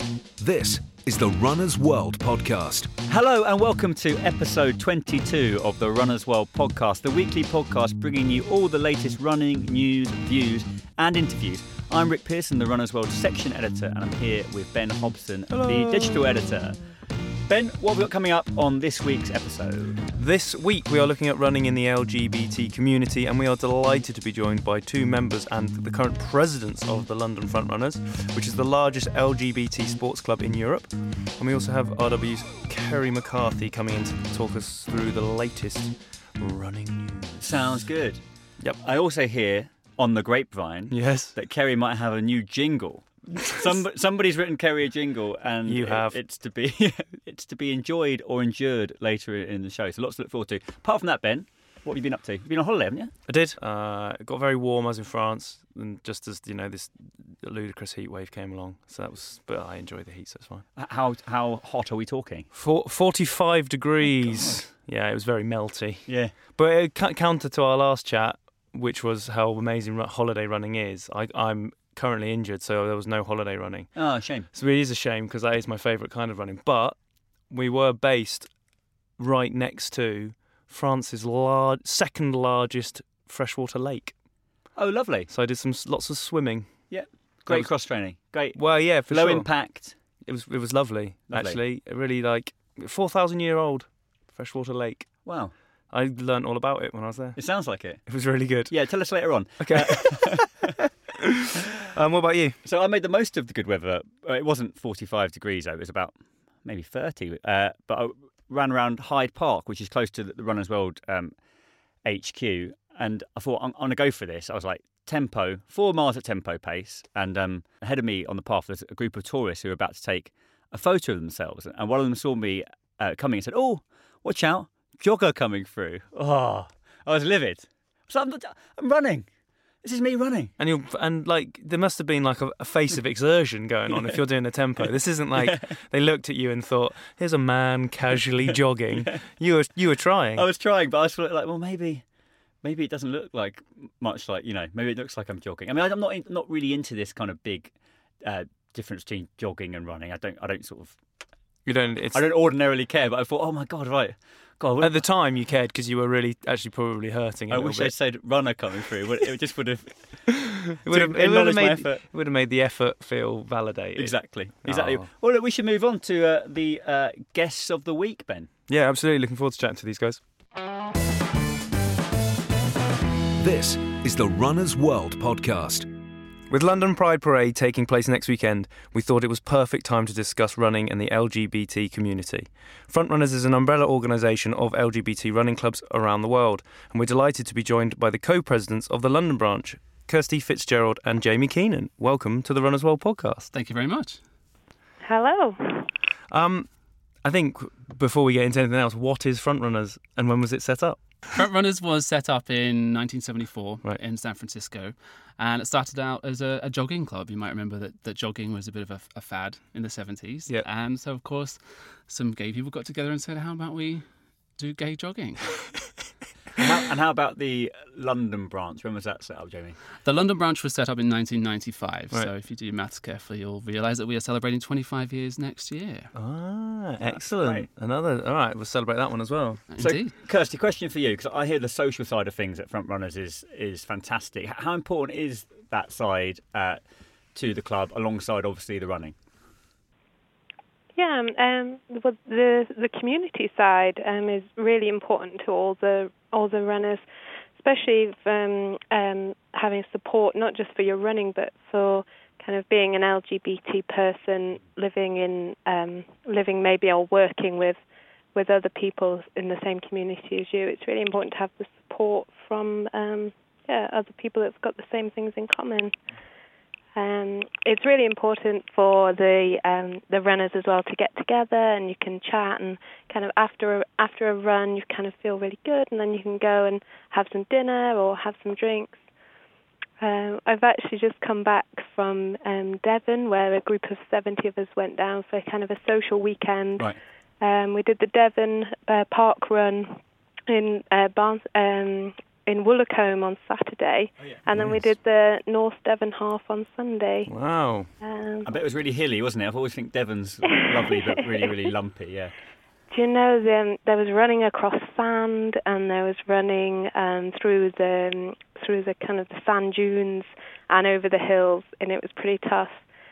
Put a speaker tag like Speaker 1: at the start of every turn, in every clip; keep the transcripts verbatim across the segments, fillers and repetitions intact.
Speaker 1: This is the Runner's World podcast.
Speaker 2: Hello and welcome to episode twenty-two of the Runner's World podcast, the weekly podcast bringing you all the latest running news, views and interviews. I'm Rick Pearson, the Runner's World section editor, and I'm here with Ben Hobson,
Speaker 3: Hello.
Speaker 2: the digital editor. Ben, what have we got coming up on this week's episode?
Speaker 3: This week we are looking at running in the L G B T community, and we are delighted to be joined by two members and the current presidents of the London Frontrunners, which is the largest L G B T sports club in Europe. And we also have R W's Kerry McCarthy coming in to talk us through the latest running news.
Speaker 2: Sounds good.
Speaker 3: Yep.
Speaker 2: I also hear on the grapevine
Speaker 3: Yes.
Speaker 2: that Kerry might have a new jingle. Some, somebody's written Kerry a jingle, and
Speaker 3: You have.
Speaker 2: It, it's to be it's to be enjoyed or endured later in the show. So lots to look forward to. Apart from that, Ben, what have you been up to? You've been on holiday, haven't you?
Speaker 3: I did. Uh, it got very warm. I was in France, and just as you know, this ludicrous heat wave came along. So that was, but I enjoy the heat, so it's fine.
Speaker 2: How how hot are we talking?
Speaker 3: For, forty-five degrees. Yeah, it was very melty.
Speaker 2: Yeah.
Speaker 3: But it, counter to our last chat, which was how amazing holiday running is. I, I'm currently injured, so there was no holiday running.
Speaker 2: Oh, shame.
Speaker 3: So it is a shame because that is my favourite kind of running. But we were based right next to France's large, second largest freshwater lake.
Speaker 2: Oh, lovely.
Speaker 3: So I did some lots of swimming.
Speaker 2: Yeah. Great
Speaker 3: was-
Speaker 2: cross training. Great.
Speaker 3: Well, yeah, for
Speaker 2: Low
Speaker 3: sure.
Speaker 2: impact.
Speaker 3: It was it was lovely,
Speaker 2: Lovely.
Speaker 3: actually. Really, like four thousand year old freshwater lake.
Speaker 2: Wow.
Speaker 3: I learnt all about it when I was there.
Speaker 2: It sounds like it.
Speaker 3: It was really good.
Speaker 2: Yeah. Tell us later on.
Speaker 3: Okay. um, what about you?
Speaker 2: So I made the most of the good weather. Uh, It wasn't forty-five degrees though. It was about maybe thirty. Uh, but I ran around Hyde Park, which is close to the Runner's World um, H Q, and I thought I'm, I'm going to go for this. I was like, tempo, four miles at tempo pace, and um, ahead of me on the path there's a group of tourists who were about to take a photo of themselves, and one of them saw me uh, coming and said, "Oh, watch out, jogger coming through." Oh, I was livid. So I'm, I'm running. This is me running.
Speaker 3: And you and like there must have been like a, a face of exertion going on if you're doing the tempo. This isn't like they looked at you and thought, "Here's a man casually jogging." You were you were trying.
Speaker 2: I was trying, but I was like, well, maybe, maybe it doesn't look like much like, you know, maybe it looks like I'm jogging. I mean, I'm not not really into this kind of big uh, difference between jogging and running. I don't, I don't sort of,
Speaker 3: You don't. It's,
Speaker 2: I don't ordinarily care. But I thought, oh my god, right, God.
Speaker 3: at the time, you cared because you were really actually probably hurting. A
Speaker 2: I
Speaker 3: little
Speaker 2: wish
Speaker 3: bit.
Speaker 2: I'd said runner coming through. It just would have.
Speaker 3: It would have,
Speaker 2: to
Speaker 3: it would have
Speaker 2: acknowledge my
Speaker 3: made
Speaker 2: effort.
Speaker 3: it would have made the effort feel validated.
Speaker 2: Exactly, exactly.
Speaker 3: Oh.
Speaker 2: Well, look, we should move on to uh, the uh, guests of the week, Ben.
Speaker 3: Yeah, absolutely. Looking forward to chatting to these guys.
Speaker 1: This is the Runner's World podcast.
Speaker 3: With London Pride Parade taking place next weekend, we thought it was perfect time to discuss running and the L G B T community. Frontrunners is an umbrella organisation of L G B T running clubs around the world, and we're delighted to be joined by the co-presidents of the London branch, Kirsty Fitzgerald and Jamie Keenan. Welcome to the Runner's World podcast.
Speaker 4: Thank you very much.
Speaker 5: Hello.
Speaker 3: Um, I think before we get into anything else, what is Frontrunners and when was it set up?
Speaker 4: Frontrunners was set up in nineteen seventy-four
Speaker 3: Right.
Speaker 4: in San Francisco, and it started out as a, a jogging club. You might remember that, that jogging was a bit of a, a fad in the seventies.
Speaker 3: Yeah.
Speaker 4: And so, of course, some gay people got together and said, how about we do gay jogging?
Speaker 2: And how, and how about the London branch? When was that set up, Jamie?
Speaker 4: The London branch was set up in nineteen ninety-five.
Speaker 3: Right.
Speaker 4: So if you do your maths carefully, you'll realise that we are celebrating twenty-five years next year.
Speaker 3: Ah, excellent.
Speaker 2: great.
Speaker 3: Another. All right, we'll celebrate that one as well.
Speaker 4: Indeed.
Speaker 2: So, Kirsty, question for you, because I hear the social side of things at Frontrunners is is fantastic. H- How important is that side uh, to the club, alongside obviously the running?
Speaker 5: Yeah, um, um, well, the the community side um, is really important to all the all the runners, especially um, um, having support not just for your running, but for kind of being an L G B T person living in um, living maybe or working with with other people in the same community as you. It's really important to have the support from um, yeah other people that've got the same things in common. Um, it's really important for the um, the runners as well to get together, and you can chat, and kind of after a, after a run you kind of feel really good, and then you can go and have some dinner or have some drinks. Um, I've actually just come back from um, Devon, where a group of seventy of us went down for kind of a social weekend.
Speaker 2: Right.
Speaker 5: Um, we did the Devon uh, Park Run in uh, Barnes, um, in Woolacombe on Saturday,
Speaker 2: Oh, yeah.
Speaker 5: and then we
Speaker 3: Nice.
Speaker 5: did the North Devon half on Sunday.
Speaker 3: Wow.
Speaker 5: Um,
Speaker 2: I bet it was really hilly, wasn't it? I always think Devon's lovely, but really, really lumpy. Yeah.
Speaker 5: Do you know the, there was running across sand, and there was running um, through the through the kind of the sand dunes and over the hills, and it was pretty tough.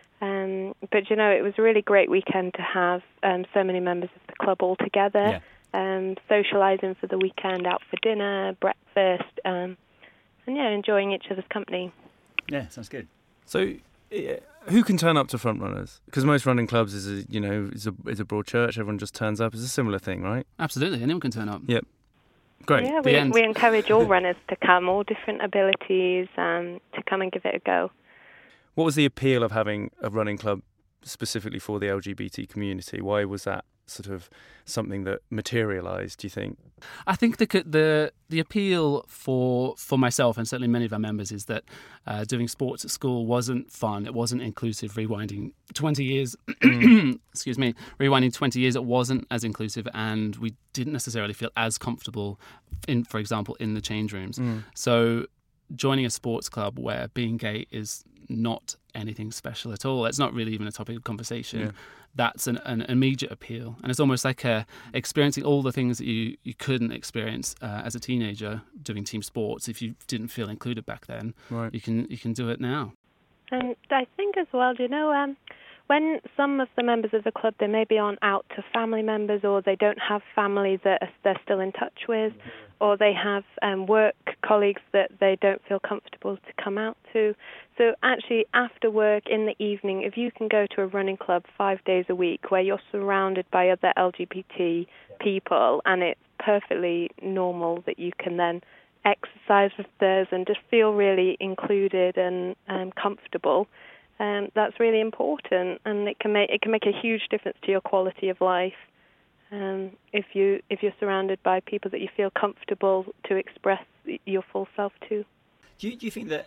Speaker 5: Um, but you know, it was a really great weekend to have um, so many members of the club all together.
Speaker 2: Yeah.
Speaker 5: Um, socialising for the weekend, out for dinner, breakfast, um, and yeah, enjoying each other's company.
Speaker 2: Yeah, sounds good.
Speaker 3: So, uh, who can turn up to front runners? Because most running clubs is a you know is a is a broad church. Everyone just turns up. It's a similar thing, right?
Speaker 4: Absolutely, anyone can turn up.
Speaker 3: Yep. Great.
Speaker 5: Yeah,
Speaker 4: The
Speaker 5: we,
Speaker 4: end.
Speaker 5: we encourage all runners to come, all different abilities, um, to come and give it a go.
Speaker 3: What was the appeal of having a running club specifically for the L G B T community? Why was that sort of something that materialised, do you think?
Speaker 4: I think the the the appeal for for myself and certainly many of our members is that uh, doing sports at school wasn't fun. It wasn't inclusive. Rewinding twenty years, excuse me, rewinding twenty years, it wasn't as inclusive, and we didn't necessarily feel as comfortable in, for example, in the change rooms.
Speaker 3: Mm.
Speaker 4: So joining a sports club where being gay is not anything special at all, it's not really even a topic of conversation.
Speaker 3: Yeah.
Speaker 4: That's an, an immediate appeal, and it's almost like a, experiencing all the things that you, you couldn't experience uh, as a teenager doing team sports. If you didn't feel included back then,
Speaker 3: Right.
Speaker 4: you can you can do it now.
Speaker 5: And I think as well, you know, um, when some of the members of the club, they maybe aren't out to family members, or they don't have family that they're still in touch with, or they have um, work colleagues that they don't feel comfortable to come out to. So actually, after work in the evening, if you can go to a running club five days a week where you're surrounded by other L G B T people, and it's perfectly normal that you can then exercise with others and just feel really included and um, comfortable, um, that's really important, and it can make it can make a huge difference to your quality of life. Um, if you if you're surrounded by people that you feel comfortable to express your full self to.
Speaker 2: Do you, do you think that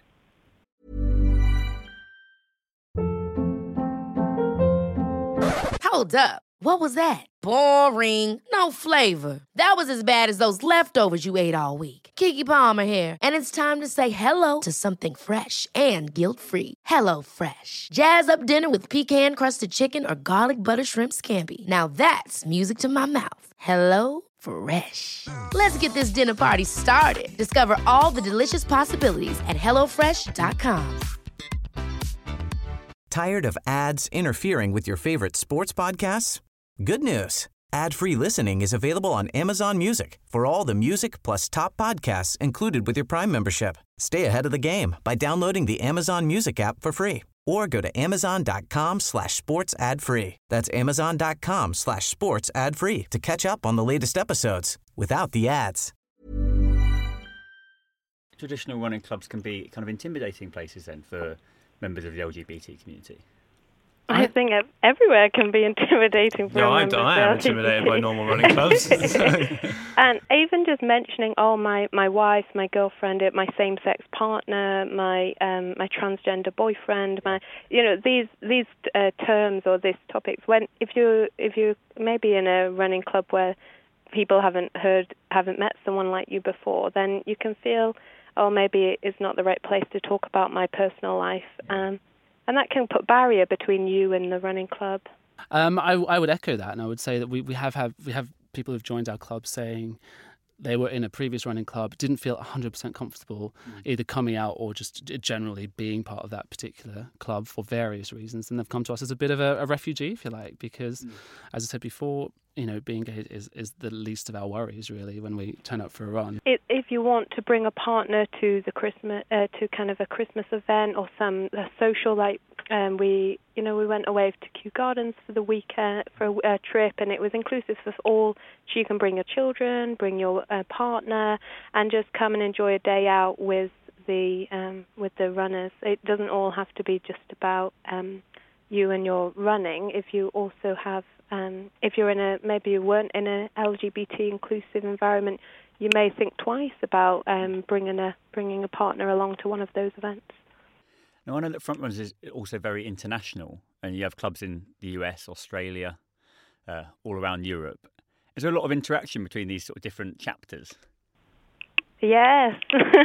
Speaker 6: Hold up. What was that? Boring. No flavor. That was as bad as those leftovers you ate all week. Keke Palmer here, and it's time to say hello to something fresh and guilt-free. Hello Fresh. Jazz up dinner with pecan-crusted chicken or garlic butter shrimp scampi. Now that's music to my mouth. Hello Fresh. Let's get this dinner party started. Discover all the delicious possibilities at hello fresh dot com.
Speaker 7: Tired of ads interfering with your favorite sports podcasts? Good news. Ad-free listening is available on Amazon Music for all the music plus top podcasts included with your Prime membership. Stay ahead of the game by downloading the Amazon Music app for free or go to amazon.com slash sports ad free. That's amazon.com slash sports ad free to catch up on the latest episodes without the ads.
Speaker 2: traditional running clubs can be kind of intimidating places then for members of the L G B T community?
Speaker 5: I think ev- everywhere can be intimidating for
Speaker 3: No,
Speaker 5: a
Speaker 3: I,
Speaker 5: member of
Speaker 3: I
Speaker 5: the
Speaker 3: am
Speaker 5: L G B T.
Speaker 3: intimidated by normal running clubs.
Speaker 5: And even just mentioning, oh, my, my wife, my girlfriend, my same-sex partner, my um, my transgender boyfriend, my you know these these uh, terms or these topics. When if you if you maybe in a running club where people haven't heard, haven't met someone like you before, then you can feel, oh, maybe it's not the right place to talk about my personal life. Um, And that can put barrier between you and the running club.
Speaker 4: Um, I, I would echo that, and I would say that we, we have, have we have people who've joined our club saying they were in a previous running club, didn't feel one hundred percent comfortable mm. either coming out or just generally being part of that particular club for various reasons, and they've come to us as a bit of a, a refugee, if you like, because, mm. as I said before, you know, being gay is, is the least of our worries, really, when we turn up for a run.
Speaker 5: It, if you want to bring a partner to the Christmas, uh, to kind of a Christmas event or some a social, like um, we, you know, we went away to Kew Gardens for the weekend for a, a trip, and it was inclusive of all. So you can bring your children, bring your uh, partner, and just come and enjoy a day out with the um, with the runners. It doesn't all have to be just about um, you and your running. If you also have Um, if you're in a, maybe you weren't in a L G B T inclusive environment, you may think twice about um, bringing a bringing a partner along to one of those events.
Speaker 2: Now, I know that Frontrunners is also very international, and you have clubs in the U S, Australia, uh, all around Europe. Is there a lot of interaction between these sort of different chapters?
Speaker 5: Yes,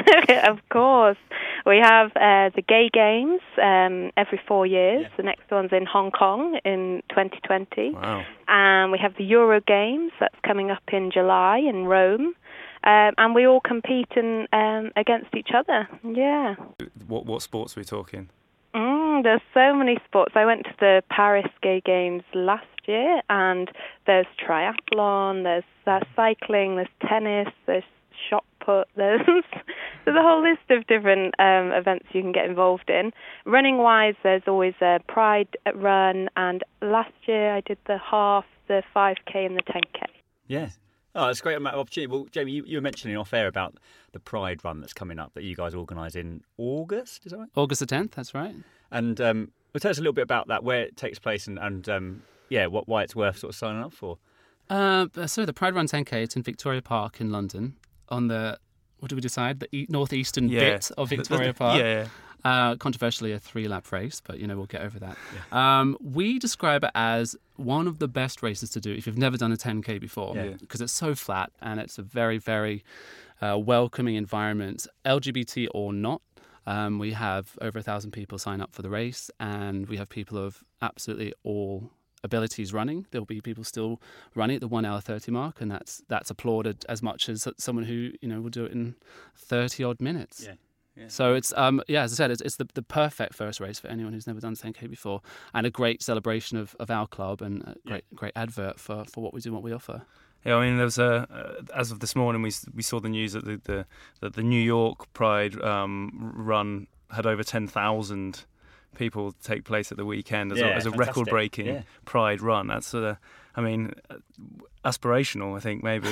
Speaker 5: of course. We have uh, the Gay Games um, every four years. Yeah. The next one's in Hong Kong in twenty twenty.
Speaker 3: Wow.
Speaker 5: And we have the Euro Games that's coming up in July in Rome. Um, and we all compete in, um, against each other. Yeah.
Speaker 3: What what sports are we talking?
Speaker 5: Mm, there's so many sports. I went to the Paris Gay Games last year, and there's triathlon, there's uh, cycling, there's tennis, there's shot put, there's there's a whole list of different um, events you can get involved in. Running-wise, there's always a Pride run, and last year I did the half, the five K, and the ten K.
Speaker 2: Yeah. Oh, that's a great amount of opportunity. Well, Jamie, you, you were mentioning off air about the Pride run that's coming up that you guys organise in August, is that right?
Speaker 4: August the tenth, that's right.
Speaker 2: And um, well, tell us a little bit about that, where it takes place, and, and um, yeah, what why it's worth sort of signing up for.
Speaker 4: Uh, so the Pride Run ten K, it's in Victoria Park in London, on the, what did we decide, the e- northeastern
Speaker 3: yeah.
Speaker 4: bit of Victoria Park.
Speaker 3: Yeah.
Speaker 4: Uh, controversially, a three-lap race, but, you know, we'll get over that. Yeah. Um, we describe it as one of the best races to do if you've never done a ten K before, because yeah. it's so flat and it's a very, very uh, welcoming environment, L G B T or not. Um, we have over a thousand people sign up for the race, and we have people of absolutely all abilities running. There'll be people still running at the one hour thirty mark, and that's that's applauded as much as someone who, you know, will do it in thirty odd minutes.
Speaker 2: Yeah. Yeah.
Speaker 4: So it's um yeah, as I said, it's, it's the, the perfect first race for anyone who's never done ten K before, and a great celebration of, of our club, and a great yeah. great advert for, for what we do and what we offer.
Speaker 3: Yeah, I mean, there was a uh, as of this morning, we we saw the news that the the, that the New York Pride um, run had over ten thousand people take place at the weekend as
Speaker 2: yeah,
Speaker 3: a, as a record-breaking
Speaker 2: yeah.
Speaker 3: Pride run. That's uh, I mean, aspirational. I think maybe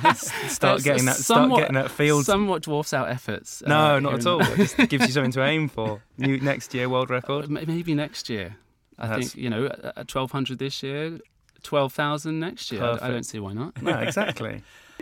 Speaker 3: start getting that
Speaker 4: somewhat,
Speaker 3: start getting that field.
Speaker 4: Somewhat dwarfs our efforts.
Speaker 3: No,
Speaker 4: uh,
Speaker 3: not at all. It just gives you something to aim for. New next year world record.
Speaker 4: Maybe next year. I
Speaker 3: That's...
Speaker 4: think, you know, at twelve hundred this year, twelve thousand next year.
Speaker 3: Perfect.
Speaker 4: I don't see why not.
Speaker 3: No, exactly.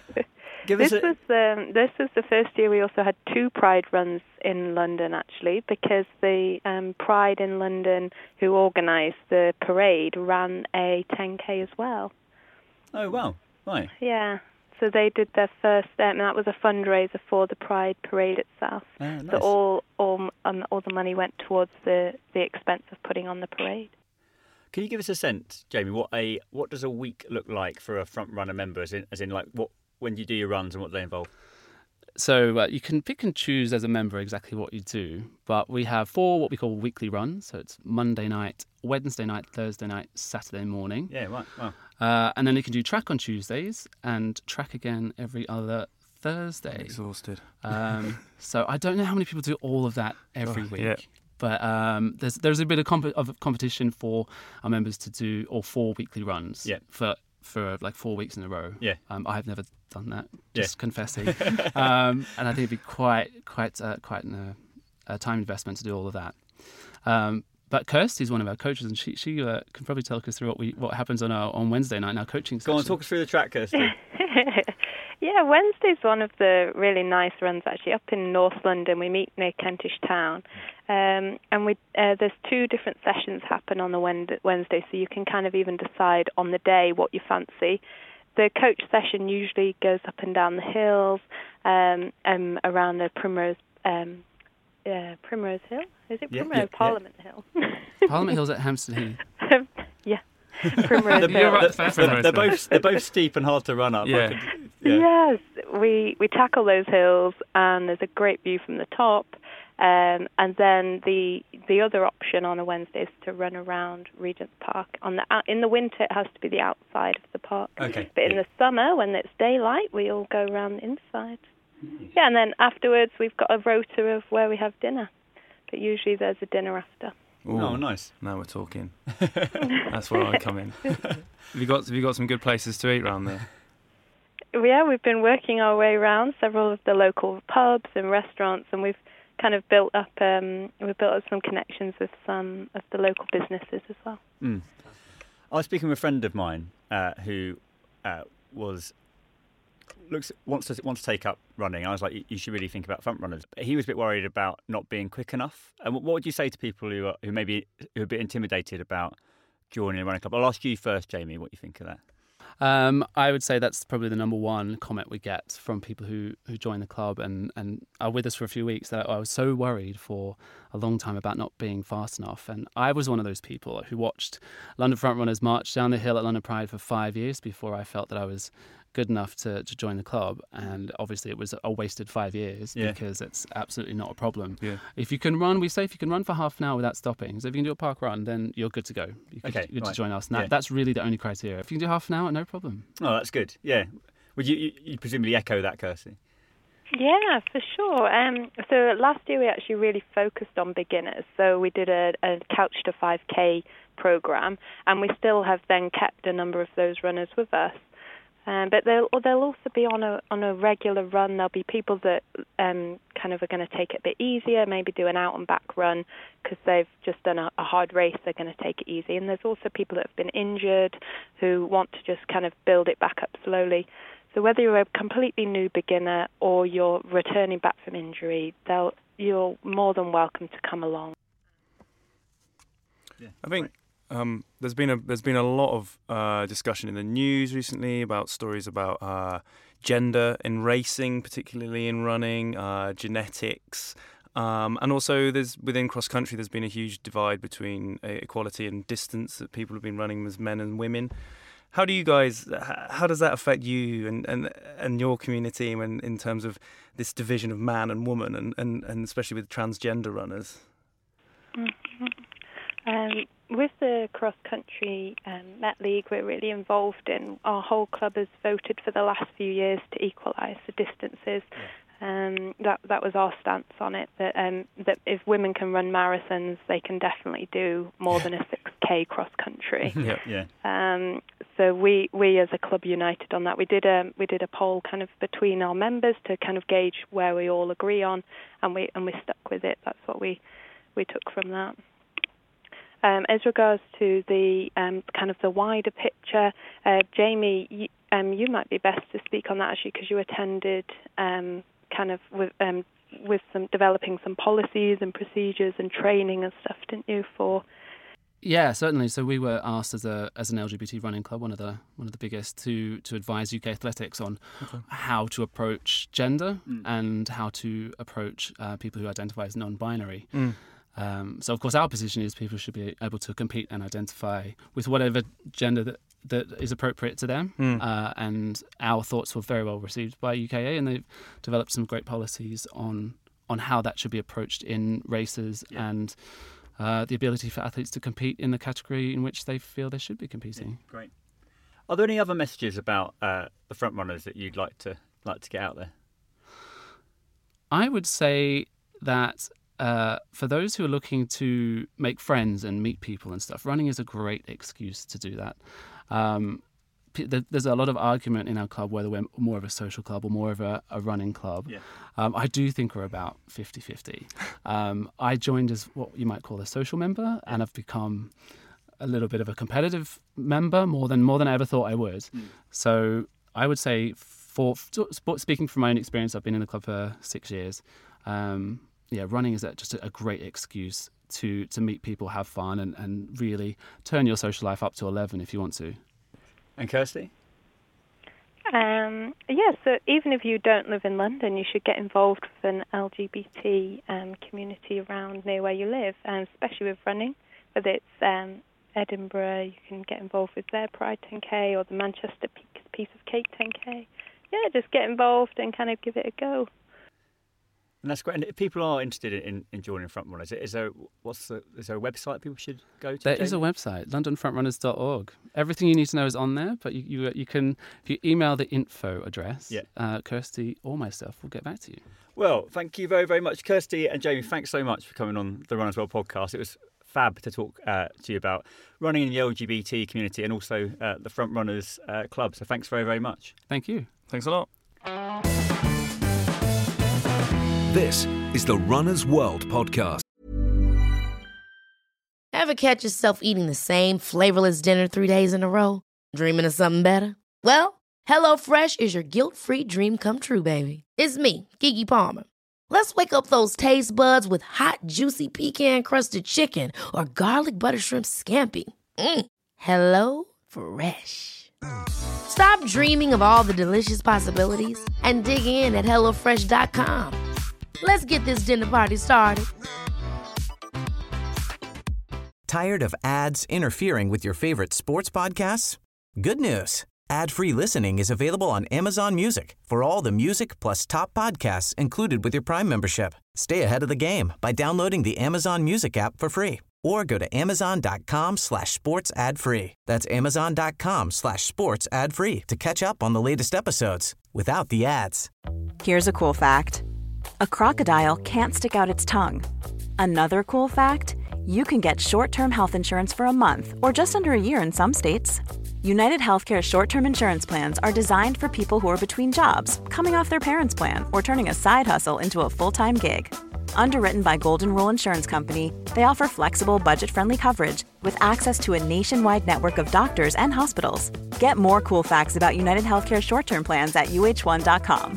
Speaker 2: Give
Speaker 5: this
Speaker 2: us a...
Speaker 5: was um, this was the first year we also had two Pride runs in London, actually, because the um, Pride in London, who organised the parade, ran a ten K as well.
Speaker 2: Oh wow! Right.
Speaker 5: Yeah. So they did their first, um, and that was a fundraiser for the Pride parade itself.
Speaker 2: Oh, nice.
Speaker 5: So all all um, all the money went towards the, the expense of putting on the parade.
Speaker 2: Can you give us a sense, Jamie? What a what does a week look like for a front runner member? As in, as in like what when you do your runs and what they involve?
Speaker 4: So uh, you can pick and choose as a member exactly what you do, but we have four what we call weekly runs. So it's Monday night, Wednesday night, Thursday night, Saturday morning.
Speaker 2: Yeah, right. Wow.
Speaker 4: Uh, and then you can do track on Tuesdays and track again every other Thursday.
Speaker 3: I'm exhausted.
Speaker 4: Um, so I don't know how many people do all of that every
Speaker 3: oh,
Speaker 4: week.
Speaker 3: Yeah.
Speaker 4: But um, there's there's a bit of, comp- of competition for our members to do all four weekly runs.
Speaker 2: Yeah.
Speaker 4: For for like four weeks in a row.
Speaker 2: Yeah.
Speaker 4: Um, I've never done that. Just
Speaker 2: yeah.
Speaker 4: confessing. um, and I think it'd be quite quite uh, quite an, uh, a time investment to do all of that. Um, but Kirsty's one of our coaches, and she she uh, can probably talk us through what we what happens on our on Wednesday night in our coaching session.
Speaker 2: Go on, talk us through the track, Kirsty.
Speaker 5: Yeah, Wednesday's one of the really nice runs, actually. Up in North London, we meet near Kentish Town. Um, and we uh, there's two different sessions happen on the Wednesday, so you can kind of even decide on the day what you fancy. The coach session usually goes up and down the hills, um, um, around the Primrose um, uh, Primrose Hill? Is it Primrose?
Speaker 2: Yeah, yeah,
Speaker 5: Parliament
Speaker 2: yeah.
Speaker 5: Hill.
Speaker 4: Parliament Hill's at Hampstead Heath.
Speaker 5: Yeah. Primrose
Speaker 2: Hill.
Speaker 4: Right,
Speaker 2: they're, they're, they're both they're both steep and hard to run up.
Speaker 3: Yeah.
Speaker 2: Could, yeah.
Speaker 5: Yes, we we tackle those hills, and there's a great view from the top. Um, and then the the other option on a Wednesday is to run around Regent's Park. On the in the winter, it has to be the outside of the park.
Speaker 2: Okay.
Speaker 5: But in
Speaker 2: yeah.
Speaker 5: the summer, when it's daylight, we all go around the inside. Yeah, and then afterwards, we've got a rota of where we have dinner. But usually, there's a dinner after.
Speaker 3: Ooh,
Speaker 2: oh, nice.
Speaker 3: Now we're talking. That's where I come in. Have you got Have you got some good places to eat around there?
Speaker 5: Yeah, we've been working our way around several of the local pubs and restaurants, and we've kind of built up. Um, we've built up some connections with some of the local businesses as well.
Speaker 2: Mm. I was speaking with a friend of mine uh, who uh, was looks wants to wants to take up running. I was like, you should really think about front runners. But he was a bit worried about not being quick enough. And what would you say to people who are, who maybe who are a bit intimidated about joining a running club? I'll ask you first, Jamie, what you think of that.
Speaker 4: Um, I would say that's probably the number one comment we get from people who, who join the club and, and are with us for a few weeks, that I was so worried for a long time about not being fast enough. And I was one of those people who watched London Frontrunners march down the hill at London Pride for five years before I felt that I was good enough to, to join the club. And obviously it was a wasted five years
Speaker 2: Yeah.
Speaker 4: because it's absolutely not a problem.
Speaker 3: Yeah.
Speaker 4: If you can run, we say if you can run for half an hour without stopping, so if you can do a park run, then you're good to go. You're good,
Speaker 2: Okay,
Speaker 4: good
Speaker 2: right.
Speaker 4: to join us. And that,
Speaker 2: Yeah.
Speaker 4: that's really the only criteria. If you can do half an hour, no problem.
Speaker 2: Oh, that's good. Yeah. Would you, you, you presumably echo that, Kirsty?
Speaker 5: Yeah, for sure. Um, so last year we actually really focused on beginners. So we did a, a Couch to five K program, and we still have then kept a number of those runners with us. Um, but they'll they'll also be on a on a regular run. There'll be people that um, kind of are going to take it a bit easier, maybe do an out and back run because they've just done a, a hard race. They're going to take it easy. And there's also people that have been injured who want to just kind of build it back up slowly. So whether you're a completely new beginner or you're returning back from injury, they'll you're more than welcome to come along.
Speaker 2: Yeah.
Speaker 3: I think um, there's been a there's been a lot of uh, discussion in the news recently about stories about uh, gender in racing, particularly in running, uh, genetics, um, and also there's within cross country there's been a huge divide between uh, equality and distance that people have been running as men and women. How do you guys? How does that affect you and, and, and your community in, in terms of this division of man and woman, and, and, and especially with transgender runners?
Speaker 5: Mm-hmm. Um, with the cross-country um, Met League, we're really involved in. Our whole club has voted for the last few years to equalise the distances. Yeah. Um, that that was our stance on it. That um, that if women can run marathons, they can definitely do more than a six K cross-country.
Speaker 2: Yeah, yeah.
Speaker 5: Um, so we, we as a club united on that. We did a we did a poll kind of between our members to kind of gauge where we all agree on, and we and we stuck with it. That's what we we took from that. Um, as regards to the um, kind of the wider picture, uh, Jamie, you, um, you might be best to speak on that actually because you attended um, kind of with um, with some developing some policies and procedures and training and stuff, didn't you? For
Speaker 4: Yeah, certainly. So we were asked as a as an L G B T running club, one of the one of the biggest, to to advise U K athletics on okay. how to approach gender mm. and how to approach uh, people who identify as non-binary. Mm. Um, so, of course, our position is people should be able to compete and identify with whatever gender that, that is appropriate to them. Mm. Uh, and our thoughts were very well received by U K A, and they've developed some great policies on on how that should be approached in races yeah. and uh, the ability for athletes to compete in the category in which they feel they should be competing.
Speaker 2: Yeah, great. Are there any other messages about uh, the front runners that you'd like to like to get out there?
Speaker 4: I would say that Uh, for those who are looking to make friends and meet people and stuff, running is a great excuse to do that. Um, p- there's a lot of argument in our club whether we're more of a social club or more of a, a running club. Yeah. Um, I do think we're about fifty-fifty. Um, I joined as what you might call a social member, and I've become a little bit of a competitive member, more than more than I ever thought I would. Mm. So I would say, for speaking from my own experience, I've been in the club for six years. Um, Yeah, running is just a great excuse to, to meet people, have fun, and, and really turn your social life up to eleven if you want to.
Speaker 2: And Kirsty?
Speaker 5: Um, yeah, so even if you don't live in London, you should get involved with an L G B T um, community around near where you live, um, especially with running. Whether it's um, Edinburgh, you can get involved with their Pride ten K or the Manchester Piece of Cake ten K. Yeah, just get involved and kind of give it a go.
Speaker 2: And that's great. And if people are interested in, in joining Front Runners, is there what's the, is there a website people should go to?
Speaker 4: There
Speaker 2: Jamie?
Speaker 4: is a website, london front runners dot org. Everything you need to know is on there, but you you, you can if you email the info address, yeah. uh, Kirsty or myself will get back to you.
Speaker 2: Well, thank you very very much, Kirsty and Jamie. Thanks so much for coming on the Runners World podcast. It was fab to talk uh, to you about running in the L G B T community and also uh, the Front Runners uh, Club. So thanks very very much.
Speaker 4: Thank you.
Speaker 3: Thanks a lot.
Speaker 1: This is the Runner's World podcast.
Speaker 6: Ever catch yourself eating the same flavorless dinner three days in a row? Dreaming of something better? Well, HelloFresh is your guilt-free dream come true, baby. It's me, Keke Palmer. Let's wake up those taste buds with hot, juicy pecan-crusted chicken or garlic butter shrimp scampi. Mm. Hello Fresh. Stop dreaming of all the delicious possibilities and dig in at hello fresh dot com. Let's get this dinner party started.
Speaker 7: Tired of ads interfering with your favorite sports podcasts? Good news. Ad-free listening is available on Amazon Music for all the music plus top podcasts included with your Prime membership. Stay ahead of the game by downloading the Amazon Music app for free or go to amazon.com slash sports ad free. That's amazon.com slash sports ad free to catch up on the latest episodes without the ads.
Speaker 8: Here's a cool fact. A crocodile can't stick out its tongue. Another cool fact, you can get short-term health insurance for a month or just under a year in some states. United Healthcare short-term insurance plans are designed for people who are between jobs, coming off their parents' plan, or turning a side hustle into a full-time gig. Underwritten by Golden Rule Insurance Company, they offer flexible, budget-friendly coverage with access to a nationwide network of doctors and hospitals. Get more cool facts about United Healthcare short-term plans at U H one dot com.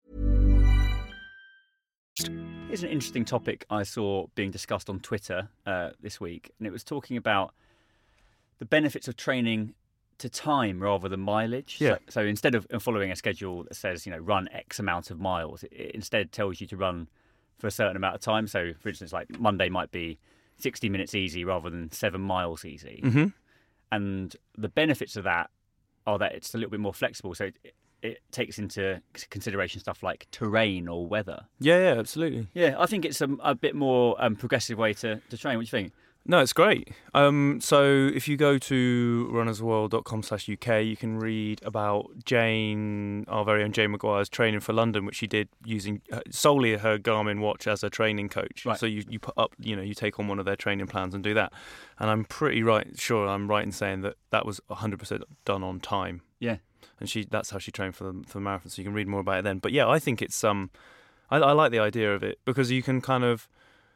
Speaker 2: Here's an interesting topic I saw being discussed on Twitter uh, this week, and it was talking about the benefits of training to time rather than mileage.
Speaker 3: Yeah.
Speaker 2: So, so instead of following a schedule that says, you know, run X amount of miles, it, it instead tells you to run for a certain amount of time. So, for instance, like Monday might be sixty minutes easy rather than seven miles easy.
Speaker 3: Mm-hmm.
Speaker 2: And the benefits of that are that it's a little bit more flexible. So it, it takes into consideration stuff like terrain or weather.
Speaker 3: Yeah, yeah, absolutely.
Speaker 2: Yeah, I think it's a, a bit more um, progressive way to, to train. What do you think?
Speaker 3: No, it's great. Um, so if you go to runnersworld dot com slash U K, you can read about Jane, our very own Jane Maguire's training for London, which she did using solely her Garmin watch as a training coach.
Speaker 2: Right.
Speaker 3: So you, you put up, you know, you take on one of their training plans and do that. And I'm pretty right, sure I'm right in saying that that was one hundred percent done on time.
Speaker 2: Yeah.
Speaker 3: And she that's how she trained for the, for the marathon. So you can read more about it then. But yeah, I think it's, um, I, I like the idea of it because you can kind of,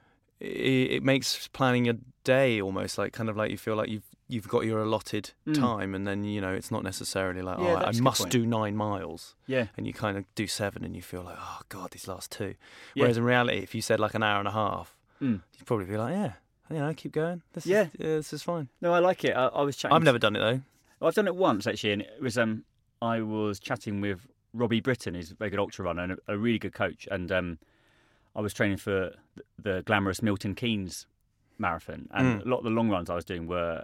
Speaker 3: it, it makes planning your day almost like kind of like you feel like you've you've got your allotted
Speaker 2: Mm.
Speaker 3: time, and then you know it's not necessarily like
Speaker 2: Yeah,
Speaker 3: oh
Speaker 2: that's
Speaker 3: I
Speaker 2: a good
Speaker 3: must
Speaker 2: point.
Speaker 3: do nine miles,
Speaker 2: Yeah.
Speaker 3: and you kind of do seven and you feel like oh god these last two.
Speaker 2: Yeah.
Speaker 3: Whereas in reality, if you said like an hour and a half,
Speaker 2: Mm.
Speaker 3: you'd probably be like yeah, you know keep going. This
Speaker 2: Yeah.
Speaker 3: is, yeah, this is fine.
Speaker 2: No, I like it. I, I was chatting.
Speaker 3: I've never done it though.
Speaker 2: Well, I've done it once actually, and it was um I was chatting with Robbie Britton, who's a very good ultra runner and a, a really good coach, and um I was training for the, the glamorous Milton Keynes marathon, and
Speaker 3: Mm.
Speaker 2: a lot of the long runs I was doing were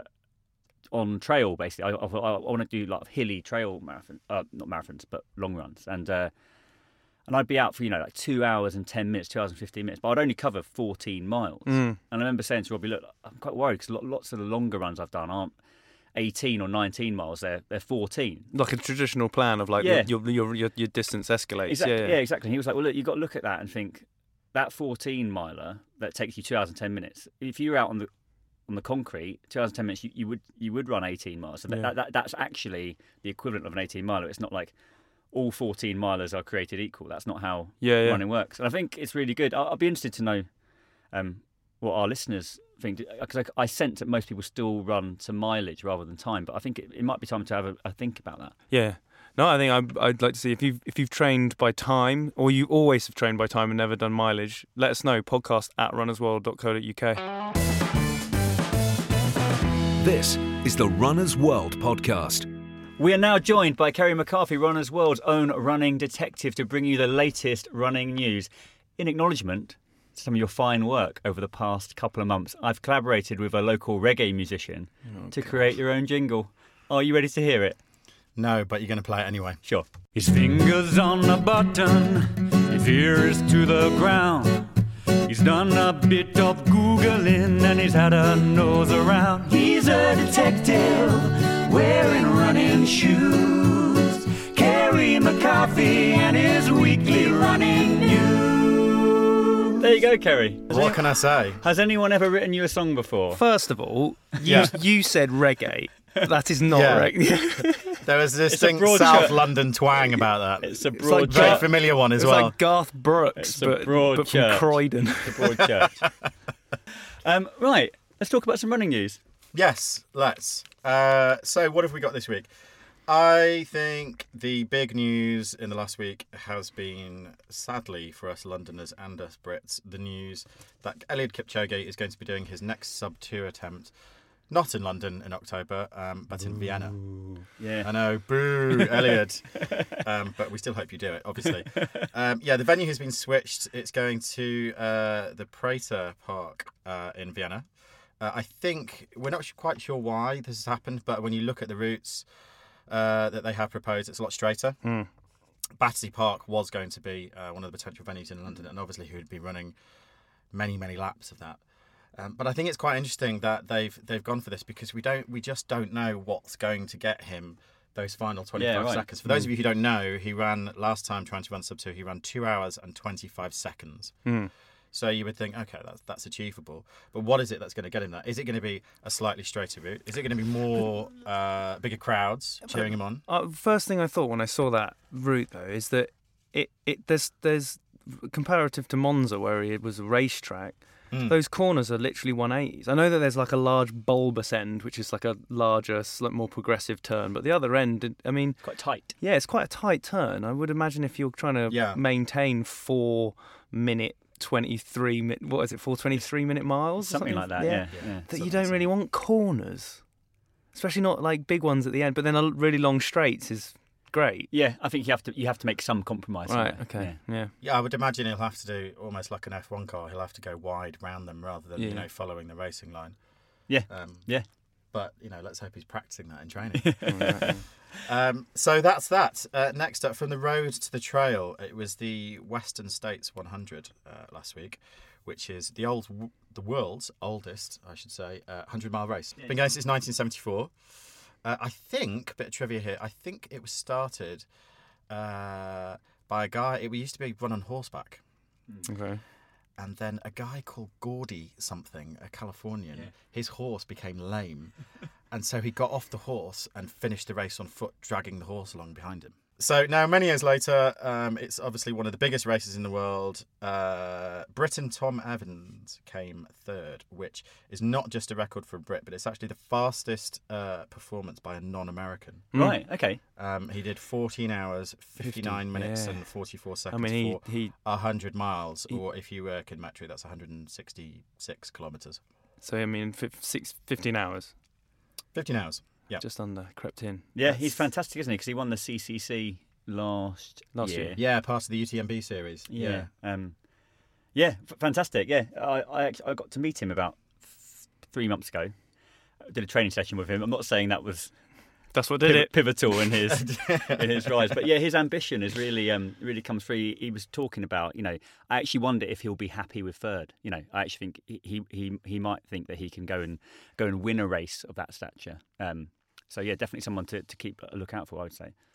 Speaker 2: on trail basically. I, I, I want to do like hilly trail marathon, uh, not marathons, but long runs, and uh, and I'd be out for you know like two hours and ten minutes, two hours and fifteen minutes, but I'd only cover fourteen miles.
Speaker 3: Mm.
Speaker 2: And I remember saying to Robbie, "Look, I'm quite worried because lots of the longer runs I've done aren't eighteen or nineteen miles; they're they're fourteen."
Speaker 3: Like a traditional plan of like
Speaker 2: Yeah.
Speaker 3: your, your your your distance escalates.
Speaker 2: Exactly.
Speaker 3: Yeah,
Speaker 2: Yeah,
Speaker 3: yeah.
Speaker 2: exactly. And he was like, "Well, look, you've got to look at that and think that fourteen miler that takes you two hours and ten minutes. If you're out on the on the concrete, two hours and ten minutes, you, you would you would run eighteen miles. So that,
Speaker 3: Yeah.
Speaker 2: that, that that's actually the equivalent of an eighteen miler. It's not like all fourteen milers are created equal. That's not how
Speaker 3: Yeah, yeah.
Speaker 2: running works. And I think it's really good. I'll, I'll be interested to know um, what our listeners think, because I, I sense that most people still run to mileage rather than time. But I think it, it might be time to have a, a think about that.
Speaker 3: Yeah. No, I think I'd, I'd like to see if you've if you've trained by time, or you always have trained by time and never done mileage. Let us know. Podcast at runnersworld dot co dot U K.
Speaker 1: This is the Runner's World podcast.
Speaker 2: We are now joined by Kerry McCarthy, Runner's World's own running detective, to bring you the latest running news. In acknowledgement to some of your fine work over the past couple of months, I've collaborated with a local reggae musician
Speaker 3: Oh,
Speaker 2: to create your own jingle. Are you ready to hear it?
Speaker 9: No, but you're going to play it anyway.
Speaker 2: Sure. His fingers on the button, his ears to the ground. He's done a bit of Googling and he's had a nose around. He's a detective wearing running shoes, carrying McCarthy and his weekly running news. There you go, Kerry. Has
Speaker 9: What
Speaker 2: any-
Speaker 9: can I say?
Speaker 2: Has anyone ever written you a song before?
Speaker 3: First of all, you
Speaker 9: Yeah.
Speaker 3: you said reggae. That is not
Speaker 9: Yeah.
Speaker 3: reggae.
Speaker 9: There was a
Speaker 2: It's a
Speaker 9: distinct
Speaker 2: broad
Speaker 9: South
Speaker 2: church.
Speaker 9: London twang about that.
Speaker 2: It's a
Speaker 3: like
Speaker 2: broad
Speaker 9: Very
Speaker 3: Gar-
Speaker 9: familiar one as
Speaker 3: It's
Speaker 9: well.
Speaker 3: like Garth Brooks,
Speaker 2: It's a
Speaker 3: but,
Speaker 2: broad
Speaker 3: but from
Speaker 2: church.
Speaker 3: Croydon.
Speaker 2: The broad church. um, right, let's talk about some running news.
Speaker 9: Yes, let's. Uh, so, what have we got this week? I think the big news in the last week has been, sadly for us Londoners and us Brits, the news that Eliud Kipchoge is going to be doing his next sub two attempt Not in London in October, um, but in Vienna.
Speaker 2: Yeah.
Speaker 9: I know, boo, Elliot. Um, but we still hope you do it, obviously. Um, yeah, the venue has been switched. It's going to uh, the Prater Park uh, in Vienna. Uh, I think we're not quite sure why this has happened, but when you look at the routes uh, that they have proposed, it's a lot straighter.
Speaker 3: Mm.
Speaker 9: Battersea Park was going to be uh, one of the potential venues in London, and obviously who would be running many, many laps of that. Um, but I think it's quite interesting that they've they've gone for this because we don't we just don't know what's going to get him those final twenty-five
Speaker 2: Yeah, right.
Speaker 9: seconds. For those of you who don't know, he ran last time trying to run sub two. He ran two hours and twenty-five seconds.
Speaker 3: Mm.
Speaker 9: So you would think, okay, that's that's achievable. But what is it that's going to get him that? Is it going to be a slightly straighter route? Is it going to be more uh, bigger crowds cheering him on?
Speaker 3: Uh, first thing I thought when I saw that route though is that it, it there's there's comparative to Monza where it was a racetrack.
Speaker 9: Mm.
Speaker 3: Those corners are literally one eighties. I know that there's like a large bulbous end, which is like a larger, slightly more progressive turn, but the other end, I mean,
Speaker 2: Quite tight.
Speaker 3: yeah, it's quite a tight turn. I would imagine if you're trying to
Speaker 9: Yeah.
Speaker 3: maintain four minute twenty-three minute, what is it, four twenty-three minute miles, or
Speaker 2: Something like that, yeah. yeah.
Speaker 3: That
Speaker 9: Something
Speaker 3: you don't really
Speaker 9: like
Speaker 3: want corners, especially not like big ones at the end. But then a really long straights is great.
Speaker 2: Yeah, I think you have to you have to make some compromise.
Speaker 3: Right.
Speaker 2: somewhere.
Speaker 3: Okay.
Speaker 2: Yeah.
Speaker 3: Yeah.
Speaker 9: Yeah, I would imagine he'll have to do almost like an F one car. He'll have to go wide round them rather than, you
Speaker 3: Yeah.
Speaker 9: know, following the racing line.
Speaker 2: Yeah.
Speaker 9: Um,
Speaker 2: Yeah.
Speaker 9: But, you know, let's hope he's practicing that in training.
Speaker 3: Right.
Speaker 9: Um, so that's that. Uh, next up, from the road to the trail, it was the Western States one hundred uh, last week, which is the old, the world's oldest, I should say, uh, one hundred mile race. Been going since nineteen seventy-four. Uh, I think, bit of trivia here, I think it was started uh, by a guy, it used to be run on horseback.
Speaker 3: Okay.
Speaker 9: And then a guy called Gordy something, a Californian,
Speaker 2: Yeah.
Speaker 9: his horse became lame. And so he got off the horse and finished the race on foot, dragging the horse along behind him. So now, many years later, um, it's obviously one of the biggest races in the world. Uh, Briton Tom Evans came third, which is not just a record for a Brit, but it's actually the fastest uh, performance by a non-American.
Speaker 2: Right. Okay.
Speaker 9: Um, he did fourteen hours, fifty-nine
Speaker 3: fifty,
Speaker 9: minutes
Speaker 3: yeah.
Speaker 9: and forty-four
Speaker 3: I
Speaker 9: seconds
Speaker 3: mean, he
Speaker 9: for
Speaker 3: he.
Speaker 9: one hundred miles,
Speaker 3: He-
Speaker 9: or if you work in metric, that's one hundred sixty-six kilometres.
Speaker 3: So I mean, fif- six, fifteen hours,
Speaker 9: fifteen hours. Yeah.
Speaker 3: just under, crept in.
Speaker 2: Yeah, he's fantastic, isn't he? Because he won the C C C last
Speaker 3: Last
Speaker 2: year.
Speaker 3: year.
Speaker 9: Yeah, part of the U T M B series.
Speaker 2: Yeah. Um, yeah, f- fantastic. Yeah, I I, actually, I got to meet him about th- three months ago. I did a training session with him. I'm not saying that was
Speaker 3: That's what did
Speaker 2: piv-
Speaker 3: it.
Speaker 2: pivotal in his in his rise, but yeah, his ambition is really um really comes through. He, he was talking about, you know, I actually wonder if he'll be happy with third. You know, I actually think he he he, he might think that he can go and go and win a race of that stature. Um, so yeah, definitely someone to, to keep a lookout for, I would say.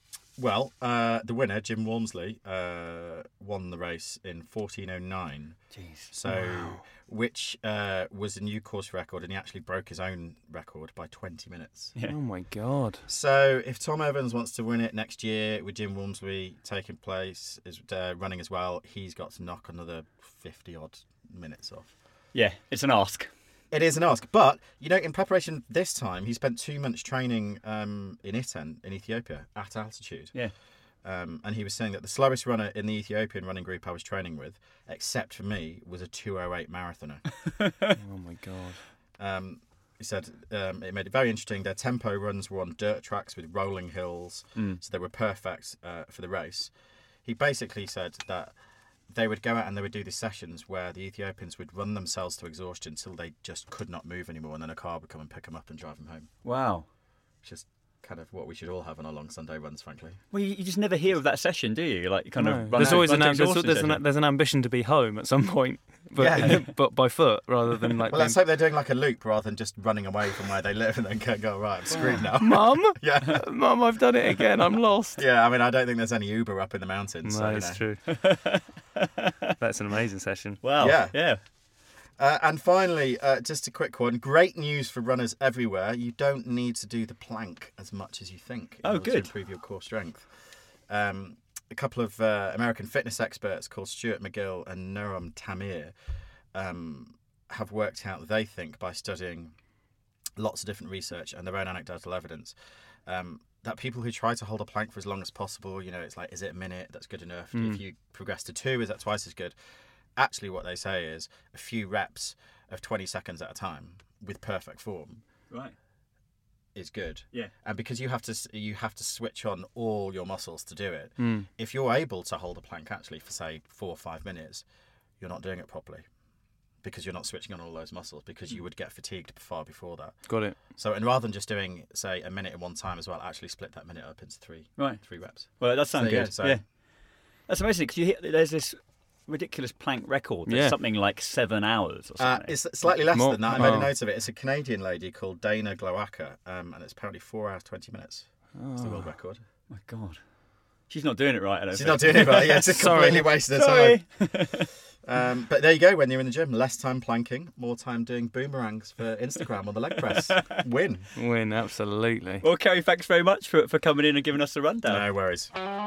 Speaker 9: Well, uh, the winner, Jim Walmsley, uh, won the race in fourteen oh nine.
Speaker 2: Jeez.
Speaker 9: So, which uh, was a new course record, and he actually broke his own record by twenty minutes.
Speaker 2: Yeah.
Speaker 3: Oh my god.
Speaker 9: So, if Tom Evans wants to win it next year with Jim Walmsley taking place, is uh, running as well, he's got to knock another fifty odd minutes off.
Speaker 2: Yeah, it's an ask.
Speaker 9: It is an ask, but you know, in preparation this time, he spent two months training um, in Iten, in Ethiopia, at altitude.
Speaker 2: Yeah.
Speaker 9: Um, and he was saying that the slowest runner in the Ethiopian running group I was training with, except for me, was a two oh eight marathoner.
Speaker 3: Oh my god.
Speaker 9: Um, he said um, it made it very interesting. Their tempo runs were on dirt tracks with rolling hills,
Speaker 2: Mm.
Speaker 9: so they were perfect uh, for the race. He basically said that they would go out and they would do these sessions where the Ethiopians would run themselves to exhaustion until they just could not move anymore, and then a car would come and pick them up and drive them home.
Speaker 2: Wow.
Speaker 9: Which is kind of what we should all have on our long Sunday runs, frankly.
Speaker 2: Well, you, you just never hear of that session, do you? Like, you kind
Speaker 3: No.
Speaker 2: of run
Speaker 3: There's
Speaker 2: out-
Speaker 3: always
Speaker 2: run
Speaker 3: an,
Speaker 2: to
Speaker 3: am- there's,
Speaker 2: exhaustion
Speaker 3: there's, an
Speaker 2: session.
Speaker 3: there's an ambition to be home at some point, but
Speaker 9: Yeah.
Speaker 3: but by foot rather than like.
Speaker 9: Well, let's
Speaker 3: being-
Speaker 9: hope they're doing like a loop rather than just running away from where they live and then go, go right, I'm screwed now.
Speaker 3: Mum,
Speaker 9: Yeah.
Speaker 3: Mum, I've done it again. I'm lost.
Speaker 9: Yeah, I mean, I don't think there's any Uber up in the mountains.
Speaker 3: No,
Speaker 9: so, you
Speaker 3: it's
Speaker 9: know.
Speaker 3: true. That's an amazing session.
Speaker 2: Wow.
Speaker 9: Yeah.
Speaker 2: Yeah.
Speaker 9: Uh, and finally, uh, just a quick one. Great news for runners everywhere. You don't need to do the plank as much as you think in
Speaker 2: Oh,
Speaker 9: order to
Speaker 2: good.
Speaker 9: improve your core strength. Um, a couple of uh, American fitness experts called Stuart McGill and Noam Tamir um, have worked out, they think, by studying lots of different research and their own anecdotal evidence, um, that people who try to hold a plank for as long as possible, you know, it's like, is it a minute? That's good enough.
Speaker 3: Mm.
Speaker 9: If you progress to two, is that twice as good? Actually, what they say is a few reps of twenty seconds at a time with perfect form
Speaker 2: right.
Speaker 9: is good.
Speaker 2: Yeah.
Speaker 9: And because you have to s- you have to switch on all your muscles to do it.
Speaker 3: Mm.
Speaker 9: If you're able to hold a plank actually for say four or five minutes, you're not doing it properly because you're not switching on all those muscles because you would get fatigued far before that.
Speaker 3: Got it.
Speaker 9: So and rather than just doing say a minute in one time as well, actually split that minute up into three
Speaker 2: Right.
Speaker 9: three reps.
Speaker 2: Well, that does sound
Speaker 9: So, yeah,
Speaker 2: good.
Speaker 9: so-
Speaker 2: yeah. That's amazing because you hear, there's this ridiculous plank record that's
Speaker 3: Yeah.
Speaker 2: something like seven hours or
Speaker 9: Uh,
Speaker 2: something.
Speaker 9: it's slightly less
Speaker 3: More-
Speaker 9: than that. I made
Speaker 3: oh.
Speaker 9: a note of it. It's a Canadian lady called Dana Glowacka, um, and it's apparently four hours twenty minutes. It's the world record.
Speaker 2: Oh my God. She's not doing it right, I don't
Speaker 9: She's
Speaker 2: think.
Speaker 9: not doing it right. Yeah, it's a
Speaker 3: Sorry.
Speaker 9: completely wasted her
Speaker 2: Sorry.
Speaker 9: time. Um, but there you go. When you're in the gym, less time planking, more time doing boomerangs for Instagram on the leg press. Win.
Speaker 3: Win, absolutely.
Speaker 2: Well, Kerry, thanks very much for, for coming in and giving us a rundown.
Speaker 9: No worries.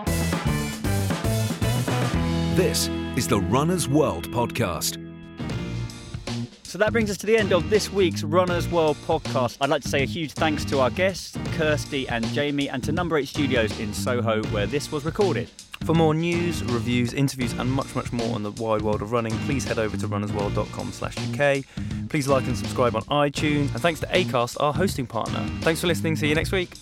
Speaker 1: This is the Runner's World podcast.
Speaker 2: So that brings us to the end of this week's Runner's World podcast. I'd like to say a huge thanks to our guests, Kirsty and Jamie, and to Number eight Studios in Soho, where this was recorded.
Speaker 3: For more news, reviews, interviews and much, much more on the wide world of running, please head over to runnersworld.com slash UK. Please like and subscribe on iTunes. And thanks to Acast, our hosting partner. Thanks for listening. See you next week.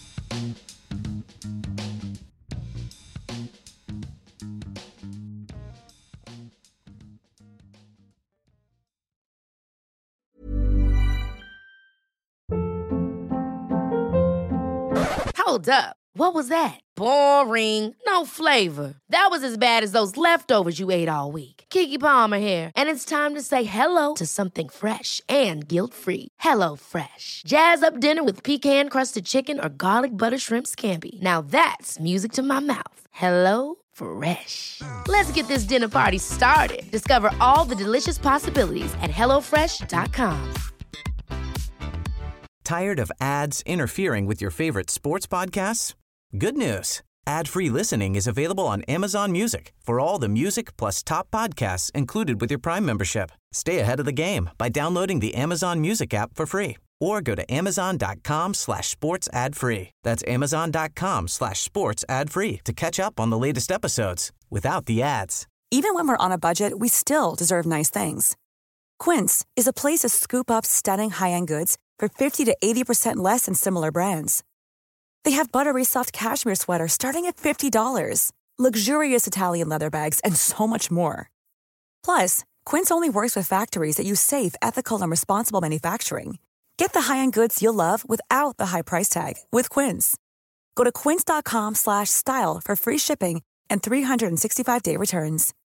Speaker 6: Hold up. What was that? Boring. No flavor. That was as bad as those leftovers you ate all week. Keke Palmer here, and it's time to say hello to something fresh and guilt-free. Hello Fresh. Jazz up dinner with pecan-crusted chicken or garlic butter shrimp scampi. Now that's music to my mouth. Hello Fresh. Let's get this dinner party started. Discover all the delicious possibilities at hello fresh dot com.
Speaker 7: Tired of ads interfering with your favorite sports podcasts? Good news. Ad-free listening is available on Amazon Music for all the music plus top podcasts included with your Prime membership. Stay ahead of the game by downloading the Amazon Music app for free or go to amazon.com slash sports ad free. That's amazon.com slash sports ad free to catch up on the latest episodes without the ads.
Speaker 8: Even when we're on a budget, we still deserve nice things. Quince is a place to scoop up stunning high-end goods for fifty to eighty percent less than similar brands. They have buttery soft cashmere sweaters starting at fifty dollars, luxurious Italian leather bags, and so much more. Plus, Quince only works with factories that use safe, ethical, and responsible manufacturing. Get the high-end goods you'll love without the high price tag with Quince. Go to quince.com slash style for free shipping and three sixty-five day returns.